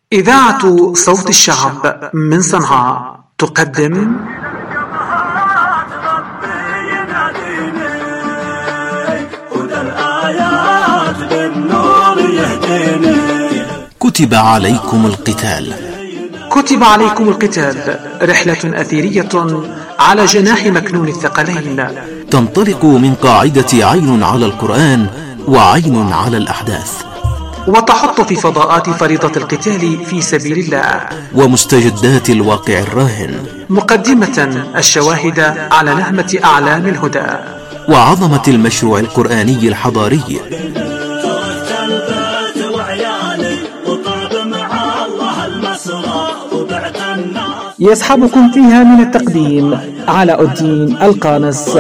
إذاعة صوت الشعب من صنعاء تقدم كتب عليكم القتال. كتب عليكم القتال، رحلة أثيرية على جناح مكنون الثقلين، تنطلق من قاعدة عين على القرآن وعين على الأحداث، وتحط في فضاءات فريضة القتال في سبيل الله ومستجدات الواقع الراهن، مقدمة الشواهد على نهمة أعلام الهدى وعظمة المشروع القرآني الحضاري. يصحبكم فيها من التقديم علاء الدين القانص،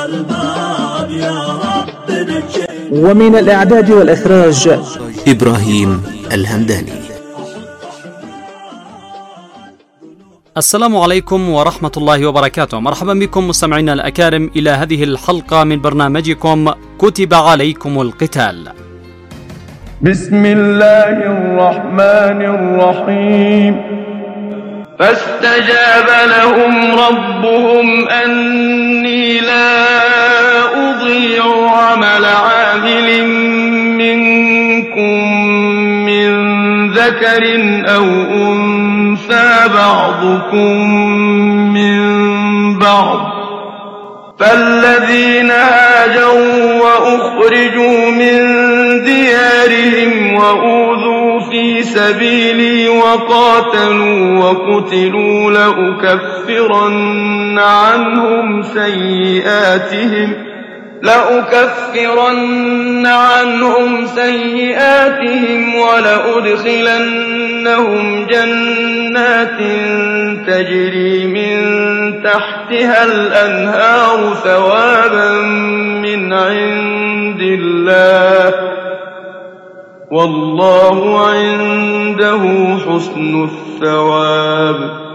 ومن الإعداد والإخراج إبراهيم الهمداني. السلام عليكم ورحمة الله وبركاته. مرحبا بكم مستمعينا الأكارم إلى هذه الحلقة من برنامجكم كتب عليكم القتال. بسم الله الرحمن الرحيم. فاستجاب لهم ربهم أني لا أضيع عمل عامل منكم من ذكر أو أنثى بعضكم من بعض، فالذين هاجروا وأخرجوا من ديارهم وأوذوا في سبيلي وقاتلوا وقتلوا لأكفرن عنهم سيئاتهم ولأدخلنهم جنات تجري من تحتها الأنهار ثوابا من عند الله، والله عنده حسن الثواب.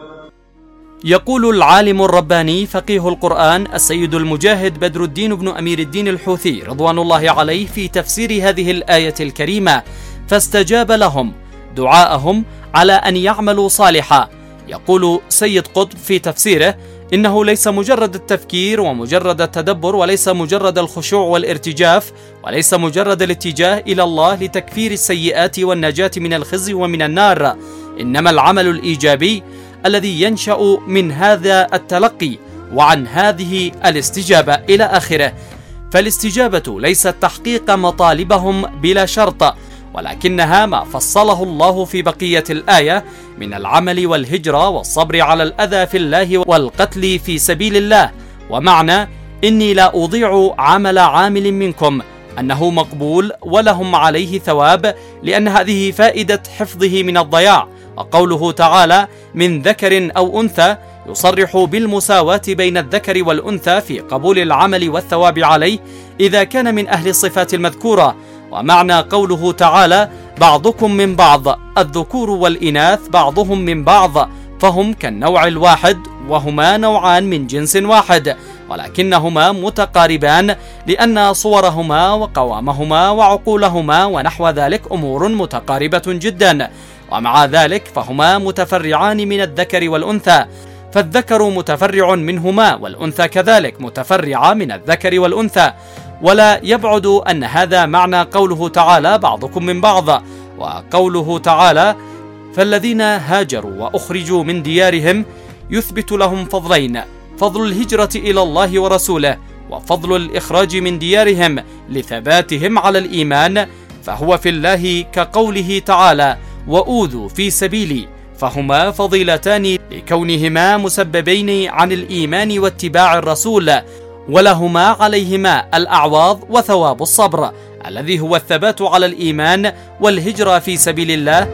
يقول العالم الرباني فقيه القرآن السيد المجاهد بدر الدين بن أمير الدين الحوثي رضوان الله عليه في تفسير هذه الآية الكريمة: فاستجاب لهم، دعاءهم على أن يعملوا صالحا. يقول سيد قطب في تفسيره: إنه ليس مجرد التفكير ومجرد التدبر، وليس مجرد الخشوع والارتجاف، وليس مجرد الاتجاه إلى الله لتكفير السيئات والنجاة من الخزي ومن النار، إنما العمل الإيجابي الذي ينشأ من هذا التلقي وعن هذه الاستجابة إلى آخره. فالاستجابة ليست تحقيق مطالبهم بلا شرط، ولكنها ما فصله الله في بقية الآية من العمل والهجرة والصبر على الأذى في الله والقتل في سبيل الله. ومعنى إني لا أضيع عمل عامل منكم أنه مقبول ولهم عليه ثواب، لأن هذه فائدة حفظه من الضياع. وقوله تعالى من ذكر أو أنثى يصرح بالمساواة بين الذكر والأنثى في قبول العمل والثواب عليه إذا كان من أهل الصفات المذكورة. ومعنى قوله تعالى بعضكم من بعض، الذكور والإناث بعضهم من بعض، فهم كالنوع الواحد وهما نوعان من جنس واحد، ولكنهما متقاربان لأن صورهما وقوامهما وعقولهما ونحو ذلك أمور متقاربة جدا. ومع ذلك فهما متفرعان من الذكر والأنثى، فالذكر متفرع منهما والأنثى كذلك متفرعة من الذكر والأنثى. ولا يبعد أن هذا معنى قوله تعالى بعضكم من بعض، وقوله تعالى فالذين هاجروا وأخرجوا من ديارهم يثبت لهم فضلين: فضل الهجرة إلى الله ورسوله، وفضل الإخراج من ديارهم لثباتهم على الإيمان، فهو في الله كقوله تعالى وأوذوا في سبيلي، فهما فضيلتان لكونهما مسببين عن الإيمان واتباع الرسول، ولهما عليهما الأعواض وثواب الصبر الذي هو الثبات على الإيمان والهجرة في سبيل الله.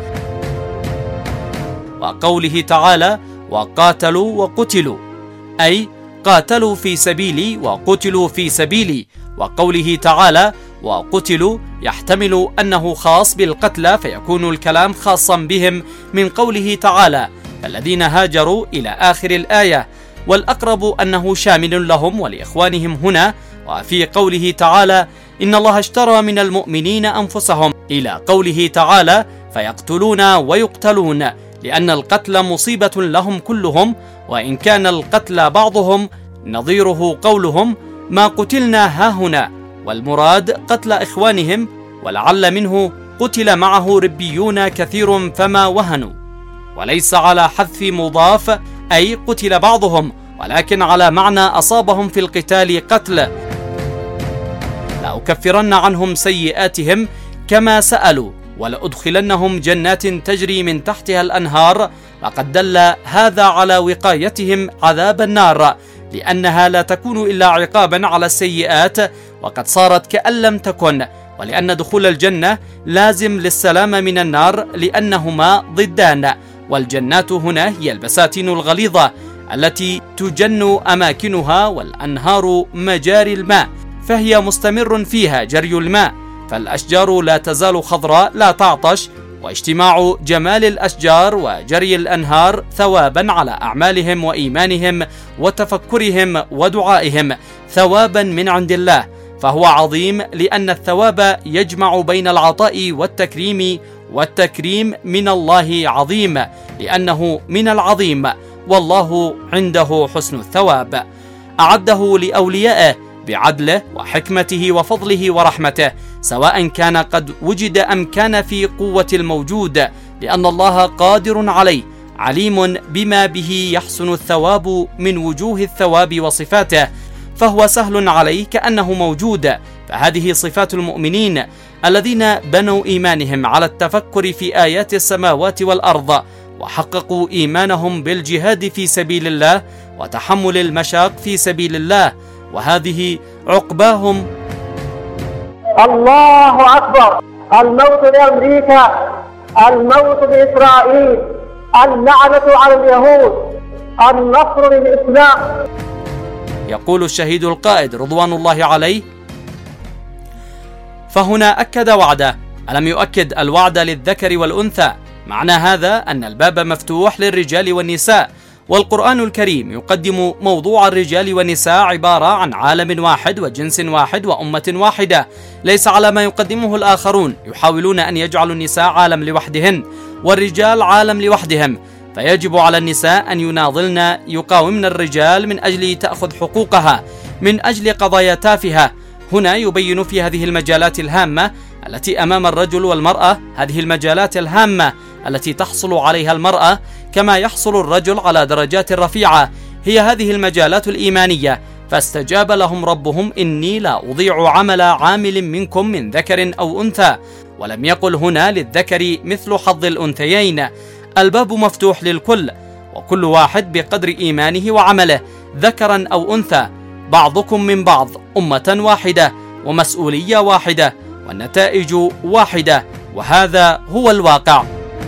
وقوله تعالى وقاتلوا وقتلوا، أي قاتلوا في سبيلي وقتلوا في سبيلي. وقوله تعالى وقتلوا يحتمل أنه خاص بالقتلى، فيكون الكلام خاصا بهم من قوله تعالى الذين هاجروا إلى آخر الآية، والأقرب أنه شامل لهم ولإخوانهم هنا. وفي قوله تعالى إن الله اشترى من المؤمنين أنفسهم إلى قوله تعالى فيقتلون ويقتلون، لأن القتل مصيبة لهم كلهم، وإن كان القتل بعضهم نظيره قولهم ما قتلنا هاهنا، والمراد قتل إخوانهم، ولعل منه قتل معه ربيون كثير فما وهنوا، وليس على حذف مضاف أي قتل بعضهم، ولكن على معنى أصابهم في القتال قتل. لأكفرن عنهم سيئاتهم كما سألوا ولأدخلنهم جنات تجري من تحتها الأنهار، وقد دل هذا على وقايتهم عذاب النار، لأنها لا تكون إلا عقابا على السيئات وقد صارت كأن لم تكن، ولأن دخول الجنة لازم للسلام من النار لأنهما ضدان، والجنات هنا هي البساتين الغليظة التي تجن أماكنها، والأنهار مجاري الماء فهي مستمر فيها جري الماء، فالأشجار لا تزال خضراء لا تعطش، واجتماع جمال الأشجار وجري الأنهار ثوابا على أعمالهم وإيمانهم وتفكرهم ودعائهم، ثوابا من عند الله، فهو عظيم لأن الثواب يجمع بين العطاء والتكريم، والتكريم من الله عظيم لأنه من العظيم، والله عنده حسن الثواب، أعده لأوليائه بعدله وحكمته وفضله ورحمته، سواء كان قد وجد أم كان في قوة الموجود، لأن الله قادر عليه، عليم بما به يحسن الثواب من وجوه الثواب وصفاته، فهو سهل عليه كأنه موجود. فهذه صفات المؤمنين الذين بنوا إيمانهم على التفكر في آيات السماوات والأرض، وحققوا إيمانهم بالجهاد في سبيل الله وتحمل المشاق في سبيل الله، وهذه عقباهم. الله أكبر. الموت لأمريكا، الموت لإسرائيل، اللعنة على اليهود، النصر للإسلام. يقول الشهيد القائد رضوان الله عليه: فهنا أكد وعده، ألم يؤكد الوعد للذكر والأنثى؟ معنى هذا أن الباب مفتوح للرجال والنساء، والقرآن الكريم يقدم موضوع الرجال والنساء عبارة عن عالم واحد وجنس واحد وأمة واحدة، ليس على ما يقدمه الآخرون يحاولون أن يجعلوا النساء عالم لوحدهن والرجال عالم لوحدهم، فيجب على النساء أن يناضلن يقاومن الرجال من أجل تأخذ حقوقها، من أجل قضايا تافهة. هنا يبين في هذه المجالات الهامة التي أمام الرجل والمرأة، هذه المجالات الهامة التي تحصل عليها المرأة كما يحصل الرجل على درجات رفيعة، هي هذه المجالات الإيمانية، فاستجاب لهم ربهم: إني لا أضيع عمل عامل منكم من ذكر أو أنثى، ولم يقل هنا للذكر مثل حظ الأنثيين، الباب مفتوح للكل، وكل واحد بقدر إيمانه وعمله، ذكرا أو أنثى، بعضكم من بعض، أمة واحدة ومسؤولية واحدة والنتائج واحدة، وهذا هو الواقع.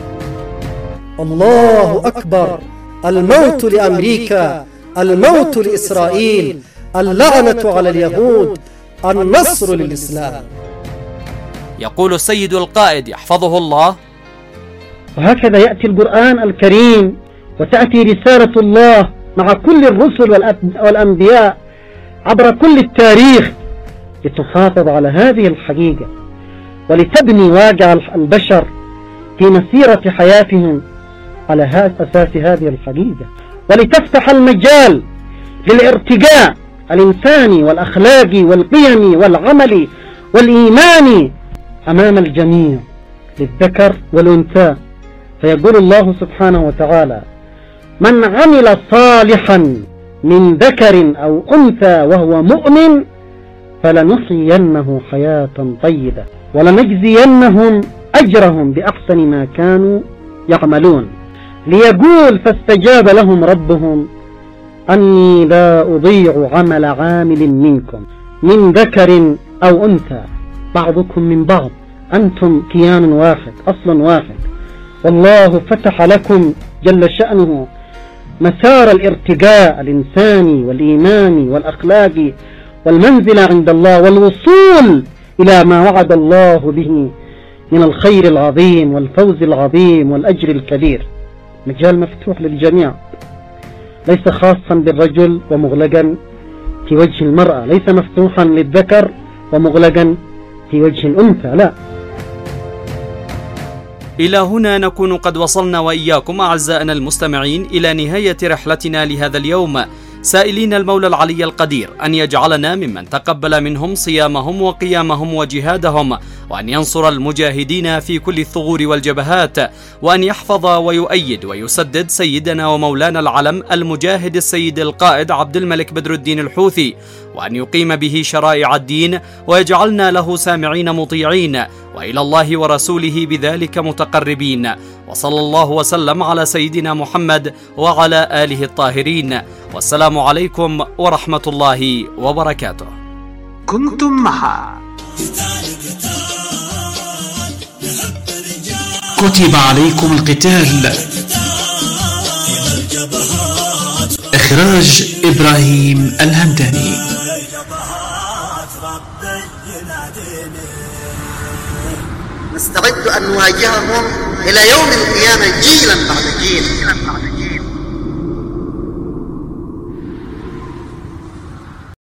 الله أكبر. الموت لأمريكا، الموت لإسرائيل، اللعنة على اليهود، النصر للإسلام. يقول السيد القائد يحفظه الله: وهكذا يأتي القرآن الكريم وتأتي رسالة الله مع كل الرسل والأنبياء عبر كل التاريخ لتحافظ على هذه الحقيقة، ولتبني واقع البشر في مسيرة حياتهم على أساس هذه الحقيقة، ولتفتح المجال للارتقاء الإنساني والأخلاقي والقيمي والعملي والإيماني أمام الجميع، للذكر والأنثى. فيقول الله سبحانه وتعالى: من عمل صالحا من ذكر أو أنثى وهو مؤمن فلنحيينه حياة طيبة ولنجزينهم أجرهم بأحسن ما كانوا يعملون. ليقول: فاستجاب لهم ربهم أني لا أضيع عمل عامل منكم من ذكر أو أنثى، بعضكم من بعض، أنتم كيان واحد، أصل واحد، والله فتح لكم جل شأنه مسار الارتقاء الإنساني والإيماني والأخلاقي والمنزلة عند الله والوصول إلى ما وعد الله به من الخير العظيم والفوز العظيم والأجر الكبير. مجال مفتوح للجميع، ليس خاصا بالرجل ومغلقا في وجه المرأة، ليس مفتوحا للذكر ومغلقا في وجه الأنثى، لا. إلى هنا نكون قد وصلنا وإياكم أعزائنا المستمعين إلى نهاية رحلتنا لهذا اليوم، سائلين المولى العلي القدير أن يجعلنا ممن تقبل منهم صيامهم وقيامهم وجهادهم، وأن ينصر المجاهدين في كل الثغور والجبهات، وأن يحفظ ويؤيد ويسدد سيدنا ومولانا العلم المجاهد السيد القائد عبد الملك بدر الدين الحوثي، وأن يقيم به شرائع الدين ويجعلنا له سامعين مطيعين، وإلى الله ورسوله بذلك متقربين. وصلى الله وسلم على سيدنا محمد وعلى آله الطاهرين، والسلام عليكم ورحمة الله وبركاته. كنتم مع كتب عليكم القتال، إخراج إبراهيم الهمداني. نستعد أن نواجههم إلى يوم القيامة